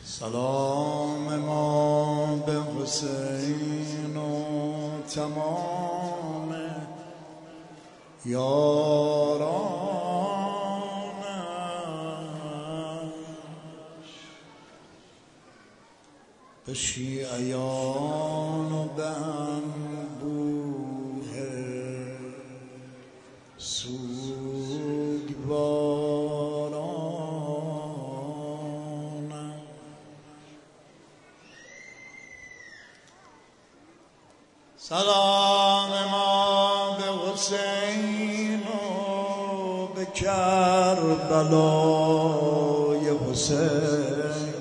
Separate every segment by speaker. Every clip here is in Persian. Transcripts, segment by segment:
Speaker 1: سلام ما به حسین و تمام یارانش، به شیعیان و به انبوه سوگوارانش. سلام ما به حسین و به کربلای حسین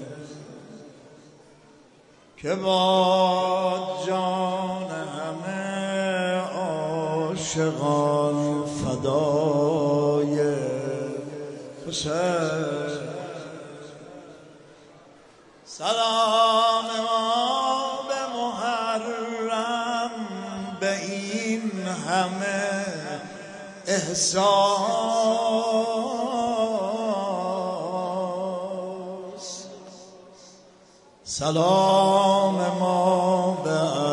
Speaker 1: که با جان همه عاشقان فدای حسین. سلام ما به محرم، به این همه احساس. سلام ما به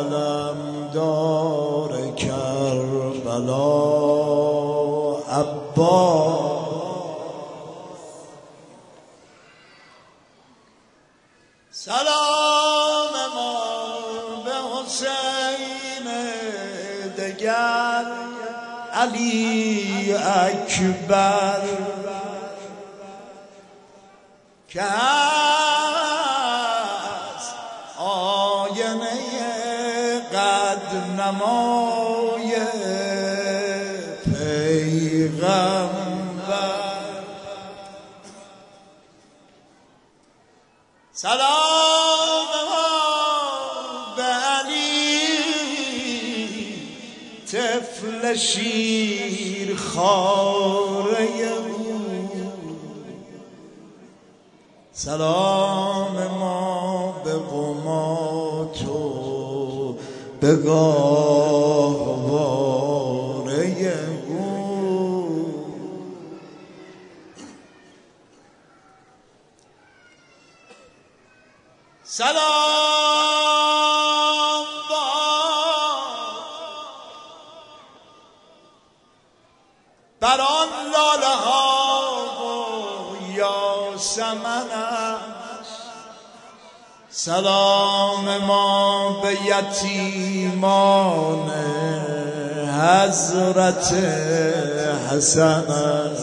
Speaker 1: علمدار کربلا عباس. سلام ما به حسین دگر علی اکبر که هست آینه قد نمای پیغمبر. سلام به علی طفل شیر خواره او. سلام ما به قمات و به گاهواره او. سلام بر آن لاله ها و یاسمنش. سلام ما به یتیمان حضرت حسن.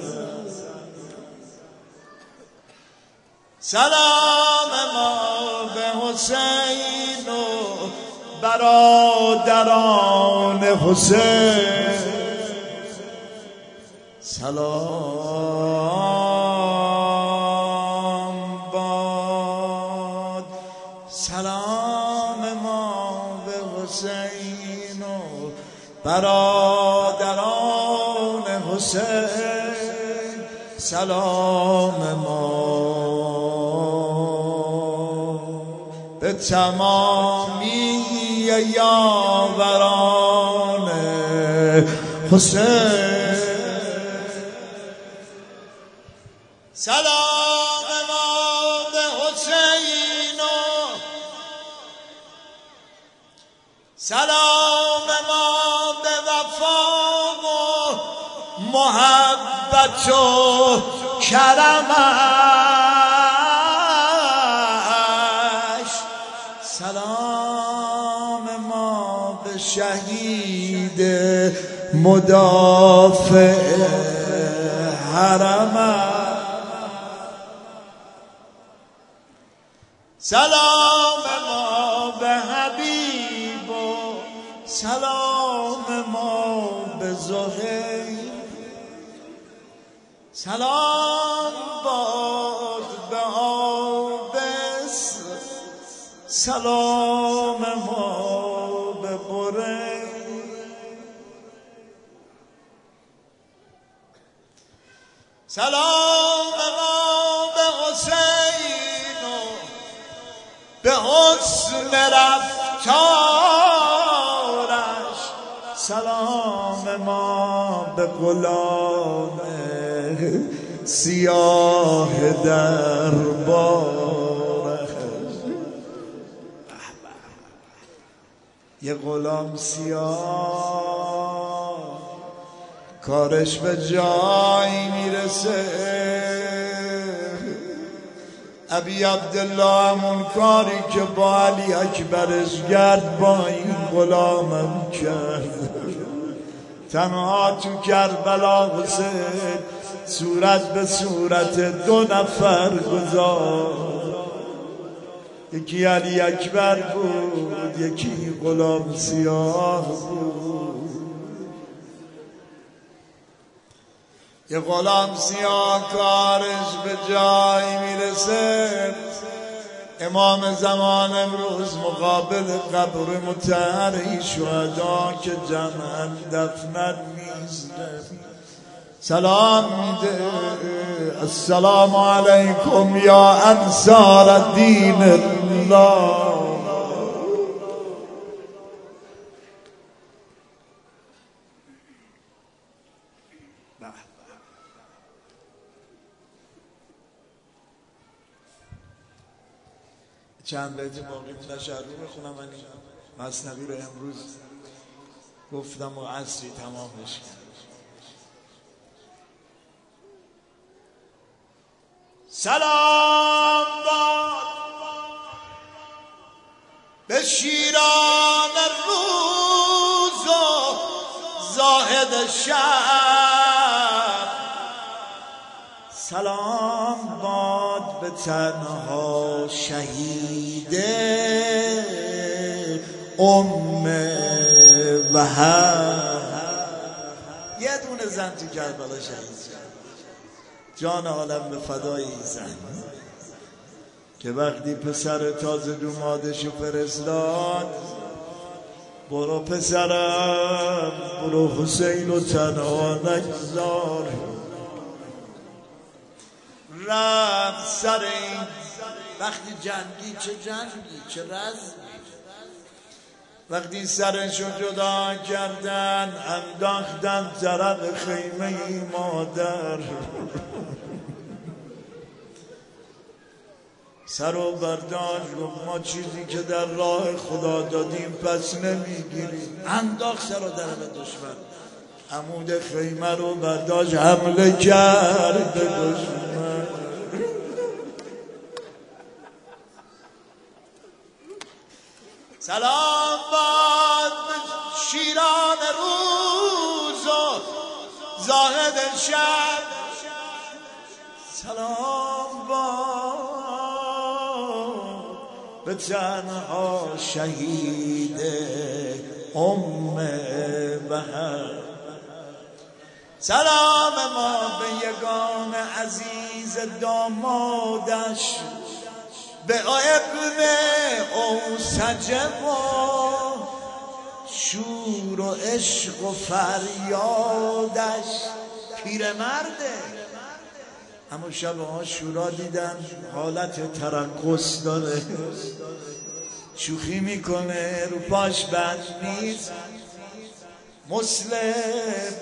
Speaker 1: سلام ما به حسین و برادران حسین. سلام باد. سلام ما به حسین و برادران حسین. سلام ما به تمامی یاوران حسین. سلام ما به حسین و سلام ما به وفا و محبت و کرمش. سلام ما به شهید مدافع حرمش. سلام ما به حبیب و سلام ما به زهیر. سلام باد به آبس. سلام ما به برین. سلام ما به حسین و به حسن رفتارش. سلام ما به غلام سیاه دربار. یه غلام سیاه کارش به جایی میرسه، ابی عبدالله همون کاری که با علی اکبرش کرد با این غلامم کرد. تنها تو کربلا حسین صورت به صورت دو نفر گذاشت، یکی علی اکبر بود یکی غلام سیاه بود. یه غلام سیاه کارش به جایی میرسه، امام زمان امروز مقابل قبر مطهر شهدا که جمعاً دفنن میزنه سلام میده، السلام علیکم یا انصار دین الله. چند بیت باقی تشرع بخونم. من این مثنوی رو امروز گفتم و عصری تمامش کردم. سلام باد به شیران روز و زاهد شب، سلام باد به تنها شهید وهب. یه دونه زن تو کربلا شهید جان عالم به فدای این زن که وقتی پسر تازه دومادشو فرستاد، برو پسرم برو حسین و تنها نگذار، رفت سر این وقتی جنگی چه جنگی چه رزمی، وقتی سرشو جدا کردن انداختن طرف خیمه مادر، سر و برداشت گفت ما چیزی که در راه خدا دادیم پس نمیگیریم، انداخت سر و در به دشمن، عمود خیمه رو برداشت حمله کرد به دشمن. سلام باد به شیران روز و زاهد شب، سلام باد به تنها شهید وهب، سلام ما به یگان عزیز دامادش، به ابن اوسجه و شور و عشق و فریادش. پیرمرده اما شبها شورا دیدن حالت ترقص داره، شوخی میکنه رو پاش بند نیست. مسلم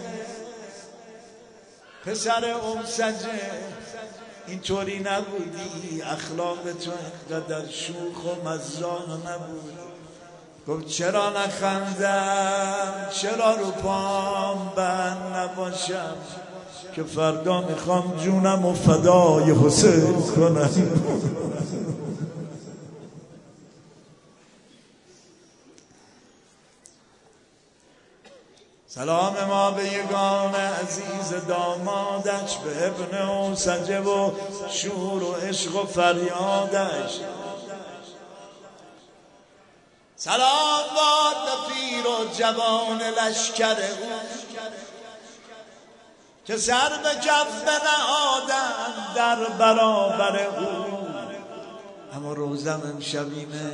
Speaker 1: پسر اوسجه اینطوری نبودی، اخلاق تو اینقدر شوخ و مزاح نبود. گفت چرا نخندم، چرا رو پام بند نباشم که فردا میخوام جونم و فدای حسین کنم. سلام ما به یگان عزیز دامادش، به ابن اوسجه و شور و عشق و فریادش، سلام باد به پیر و جوان لشکر او که سر به کف نهادن در برابر او. اما روزم امشبینه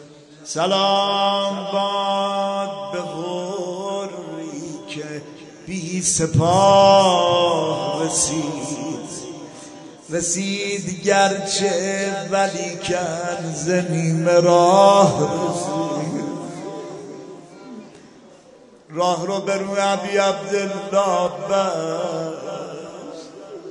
Speaker 1: سلام باد به غوری که بی سپاه رسید گرچه ولی کن ز نیمه راه رسید. راه رو بر روی ابی عبدالله بست،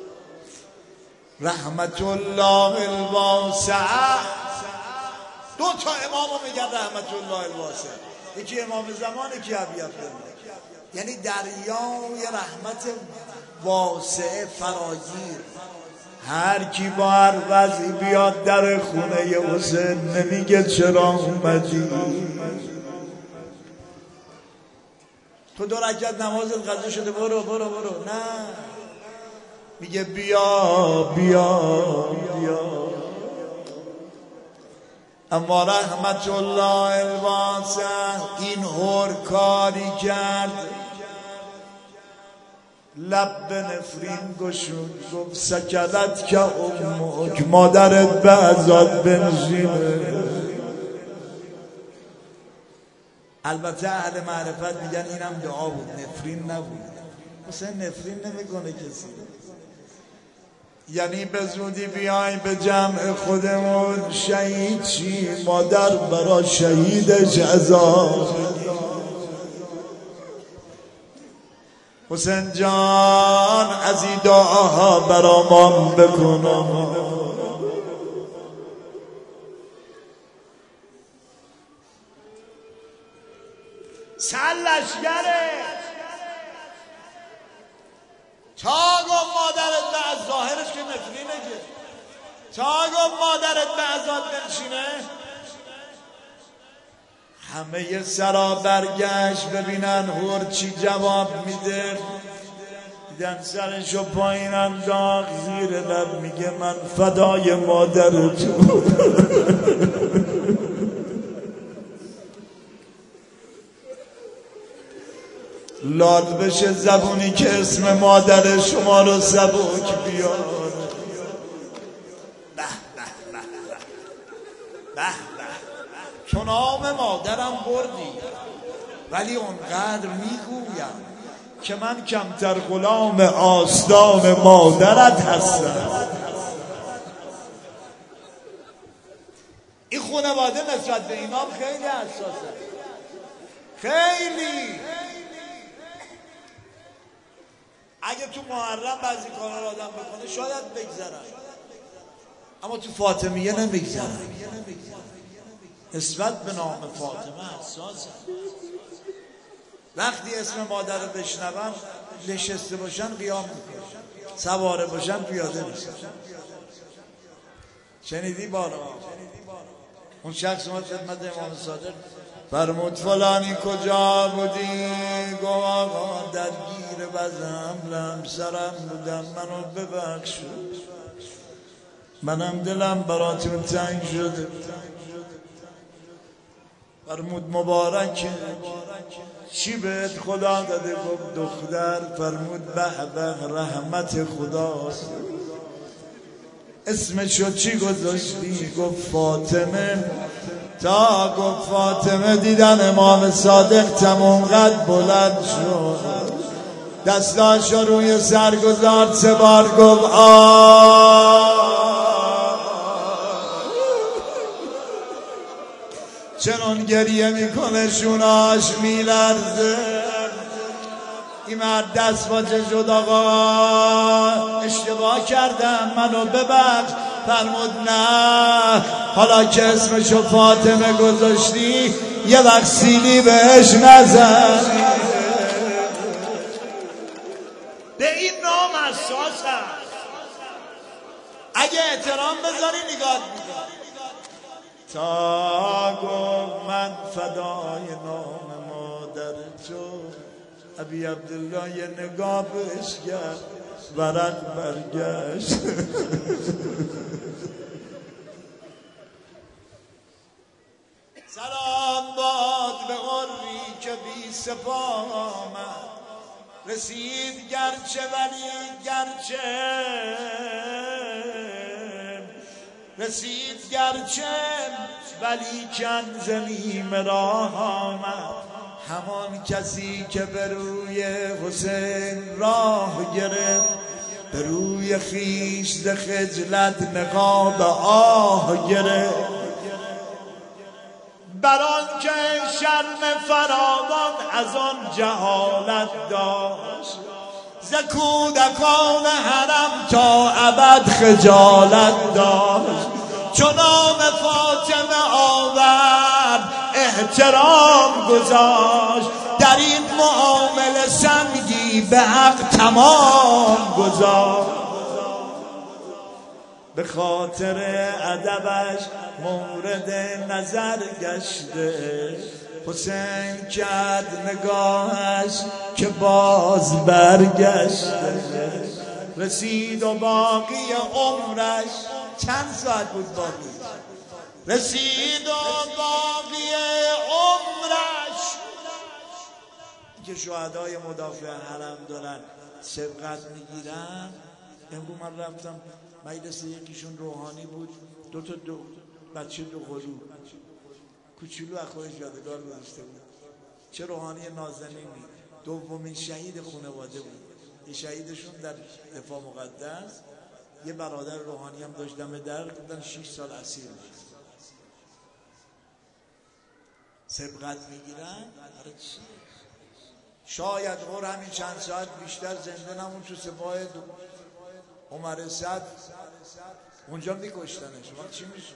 Speaker 1: رحمت الله الواسعه. دو تا امامو میگن رحمت الله الواسعه، یکی امام زمان، یکی ابی عبدالله. یعنی دریای رحمت واسع فراگیر. هر کی با هر وضعی بیاد در خونه حسین نمیگه چرا اومدی. تو 2 رکعت نمازت قضا شده برو برو برو، نه، میگه بیا بیا بیا. اما رحمت الله الواسع این هور کاری کرد، لب به نفرین گشود، گفت سکلت که امک، مادرت به ازاد بنشینه. البته اهل معرفت میگن اینم دعا بود، نفرین نبود. حسین نفرین نمیکنه کسی. یعنی به زودی بیای به جمع خودمون، شهید چی؟ مادر برا شهیدش عذاب. حسین جان از این دعاها برامان بکنم. سلشگره تا گفت مادرت به از ظاهرش که نفرینه که تا گفت مادرت به ازاد بنشینه، همه سرا برگشت ببینن هور چی جواب میده. دیدن سرشو پایین انداخت، زیر لب میگه من فدای مادرتون. لاد بشه زبونی که اسم مادر شما رو سبک بیار. به به به به به، تو نام مادرم بردی، ولی اونقدر میگویم که من کمتر غلام آستان مادرت هستم. این خانواده نسبت به اینا خیلی حساسه، خیلی. اگه تو محرم بعضی کارا رو آدم بکنه شاید بگذرن، اما تو فاطمیه نمیگذرن. نسبت به نام فاطمه حساسه. وقتی اسم مادر رو بشنون نشسته باشن قیام میکنن، سواره باشن پیاده میشن. شنیدی بارا اون شخص اومد خدمت امام صادق، فرمود فلانی کجا بودی؟ گفت آقا درگیر وضعم لمسرم بودم، منو ببخش، منم دلم براتون تنگ شده. فرمود مبارکه، چی بهت خدا داده؟ گفت دختر. فرمود به به، رحمت خداست. اسمشو چی گذاشتی؟ گفت فاطمه. تا گفت فاطمه دیدن امام صادق تمام قد بلند شد، دستاشو روی سر گذارد، 3 بار گفت چنان گریه میکنه شوناش میلرزه. این مرد دست باچه شد، آقا اشتباه کردم منو ببخش. فرمود نه، حالا که اسمشو فاطمه گذاشتی یه وقت سیلی بهش نزن. به این نام حساس هست، اگه احترام بذاری نگاه میکنه. تا گفت من فدای نام مادر تو، ابی عبدالله یه نگاه بهش کرد، ورق برگشت. سلام باد به غری که بی سپاه آمد، رسید گرچه ولی گرچه، رسید گرچه ولی کن زمین راه آمد. همان کسی که به روی حسین راه گرفت، به روی خویش ز خجلت نقاب آه گرفت. بران که شرم فراوان از آن جهالت داشت، ز کودکان حرم تا ابد خجالت داشت. چو نام فاطمه آورد احترام گذاشت، در این معامله سنگی به حق تمام گذاشت. به خاطر ادبش مورد نظر گشته، حسین کرد نگاهش که باز برگشته. رسید و باقی عمرش چند ساعت بود باقی؟ رسید و باقی عمرش که شهدای مدافع حرم دارن سبقت میگیرن. امروز من رفتم مجلس، یکیشون روحانی بود، دو بچه دو قلو کوچولو از خودش یادگار گذاشته بود. چه روحانی نازنینی، دومین شهید خانواده بود. یه شهیدشون در دفاع مقدس، یه برادر روحانی هم داشت دم در، بودن 6 سال اسیر بود. سبقت میگیرن. آره چی؟ شاید غور همین چند ساعت بیشتر زنده نمون تو سپاه عمر سعد، اونجا میکشتنش. شما چی میشه؟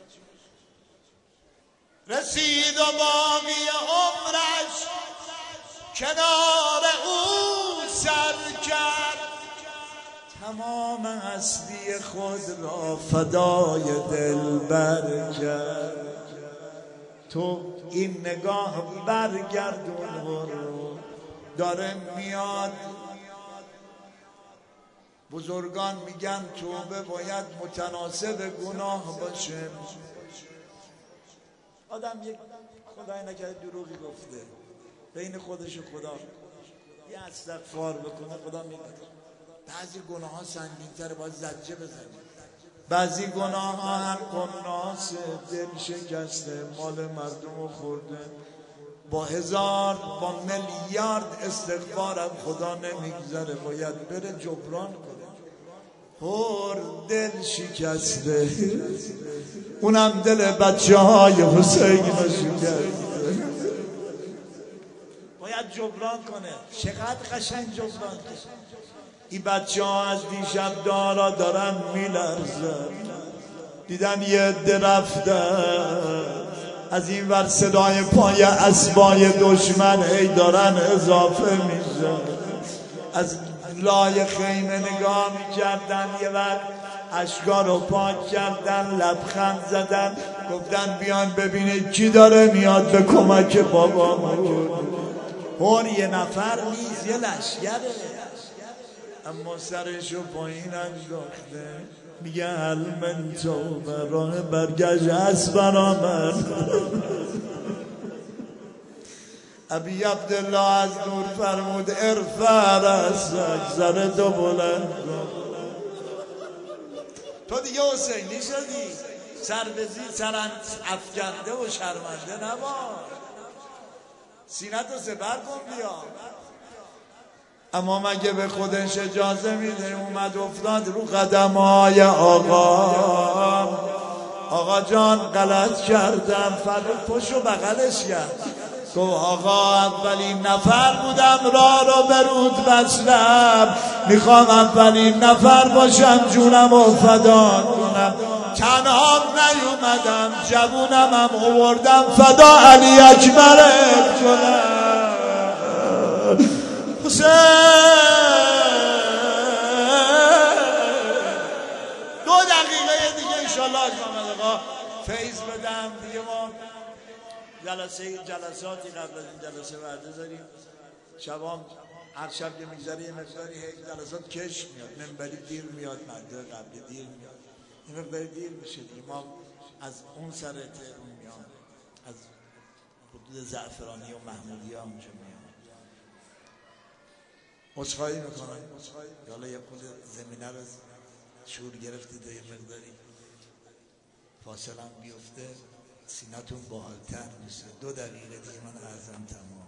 Speaker 1: رسید و باقی عمرش کنار او سر کرد، تمام هستی خود را فدای دلبر کرد. تو این نگاه برگردون رو، داره میاد. بزرگان میگن توبه باید متناسب گناه باشه. آدم یک خدای نکرده دروغی گفته، بین خودش و خدا یه استغفار بکنه، خدا میگه بعضی گناه ها سنگین‌تره، باید زجه بزنه. بعضی گناه ها هم کناسه، دل شکسته، مال مردم رو خورده. با 1000 با میلیارد استغفارم خدا نمیگذره، باید بره جبران کنه. پر دل شکسته، اونم دل بچه های حسین رو شکسته، باید جبران کنه. چقدر قشنگ جبران کنه. این بچه ها از دیشب دارا دارن میلرزن، دیدن یه عده رفتن، از این ور صدای پای اسبای دشمن هی دارن اضافه میشن. از لای خیمه نگاه میکردن، یه وقت اشکا رو پاک کردن، لبخند زدن، گفتن بیان ببینید کی داره میاد به کمک بابامون. پر یه نفر نیست، یه لشگره، اما سرشو پایین انداخته، میگه هل من توبه، راه برگشت هست برا من. ابی عبدالله از نور فرمود ارفع رأسک، سر تو بلند کن. تو دیگه حسینی شدی، سر افکنده و شرمنده نباش، سینت رو سپر کن بیا. اما مگه به خودش اجازه میده؟ اومد افتاد رو قدمای آقا جان غلط کردم، فرد پشو بغلش کرد، گفت آقا اولین نفر بودم راه رو به رود بستم، میخوام اولین نفر باشم جونم و فدا کنم. تنها نیومدم، جوونم هم آوردم فدا علی اکبر کنم. حسین 2 دقیقه دیگه انشالله از محمد آقا فیض بدم دیگه. ما جلساتی قبل از این جلسه برداریم، شبام هر شب که میگذره یه مقداری جلسات کش میاد، منبری دیر میاد، مدعو قبلی دیر میاد، این مقداری دیر میشه دیگه. ما از اون سر تهران میام، از حدود زعفرانی و محمودی ها اونجا میام. عذرخواهی میکنم، حالا یه خود زمینه رو شور گرفتید و یه مقداری فاصله هم بیفته، سینتون باحال‌تر میشه. 2 دقیقه دیگه من عرضم تمام.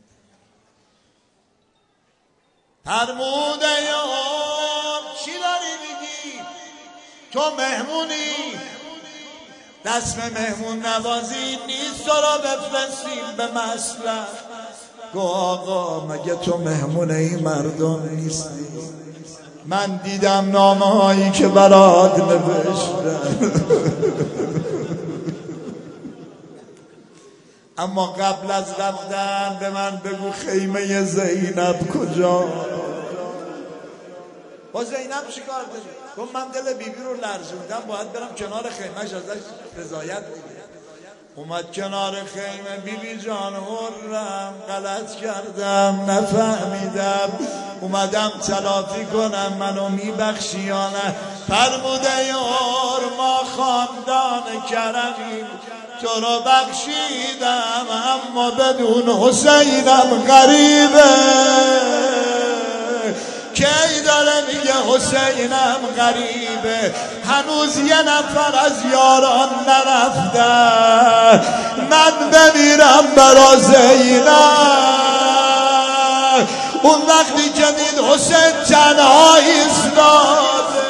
Speaker 1: فرموده یار چی داری میگی؟ تو مهمونی، رسم مهمون نوازی نیست تو را بفرستیم به مسلح. گو آقا مگه تو مهمون این مردم نیستی؟ من دیدم نامه هایی که برات نوشتن. اما قبل از رفتن به من بگو خیمه زینب کجا؟ با زینب چیکار داری؟ گفت من دل بیبی رو لرزوندم، باید برم کنار خیمهش ازش رضایت بگیرم. اومد کنار خیمه، بیبی جان حرم غلط کردم نفهمیدم، اومدم تلافی کنم، منو میبخشی یا نه؟ فرموده یار ما خاندان کرمیم، تو رو بخشیدم اما بدون حسینم غریبه. کی داره میگه حسینم غریبه؟ هنوز یه نفر از یاران نرفتن، من بمیرم برا زینب. اون وقتی که دید حسین تنها ایستاده،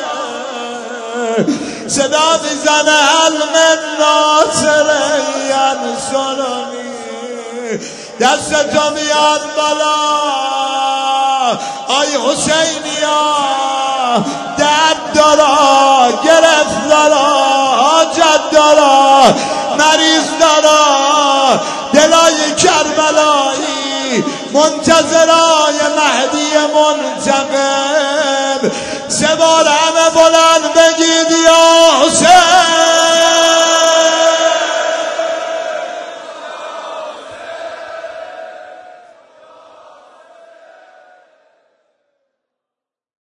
Speaker 1: صدا میزنه علم ناصری انصرانی، دستتو میاد بالا آی حسینیا، درد دارا، گرفت دارا، حاجت دارا، مریض دارا، دلای کربلایی منتظرای مهدی منتقم. 3 بار